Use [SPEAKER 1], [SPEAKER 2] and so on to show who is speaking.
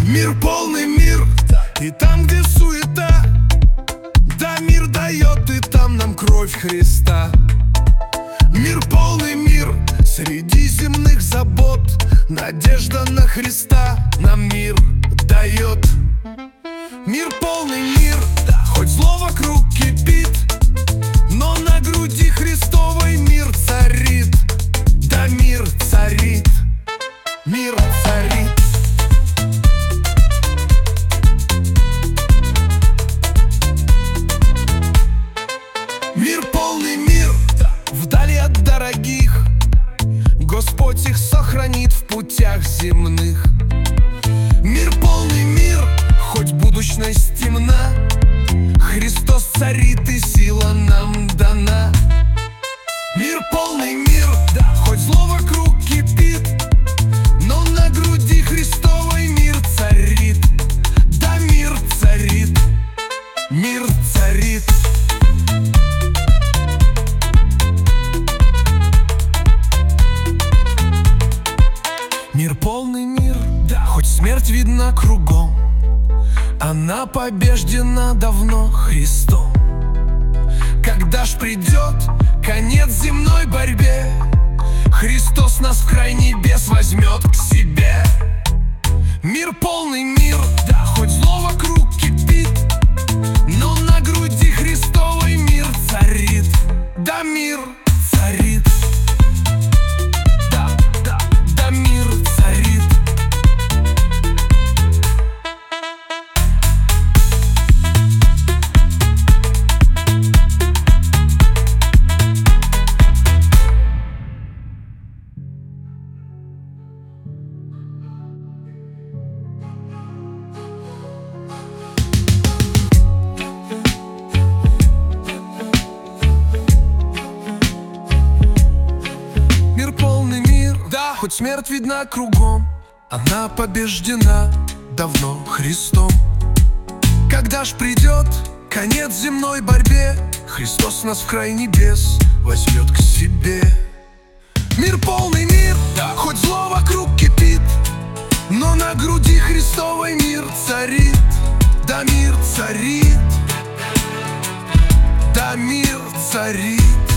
[SPEAKER 1] Мир полный мир, и там, где суета, да, мир дает, и там нам кровь Христа. Мир полный мир, среди земных забот, надежда на Христа нам мир дает. Мир полный мир, хоть зло вокруг кипит, но на груди Христовой мир царит. Да, мир царит, мир царит. Мир полный мир, вдали от дорогих, Господь их сохранит в путях земных. Мир полный мир, хоть будущность темна, Христос царит и сила нам дана. Мир полный мир, хоть зло вокруг кипит, но на груди Христовой мир царит. Да, мир царит, мир царит. Мир полный мир, хоть смерть видна кругом, она побеждена давно Христом. Когда ж придет конец земной борьбе, Христос нас в край небес возьмет к себе. Мир полный мир, хоть зло вокруг кипит, но на груди Христовой мир царит. Да, мир царит. Да, мир царит. Мир полный мир, хоть смерть видна кругом, она побеждена давно Христом. Когда ж придет конец земной борьбе, Христос нас в край небес возьмет к себе. Мир полный мир, хоть зло вокруг кипит, но на груди Христовой мир царит. Да, мир царит. Да, мир царит.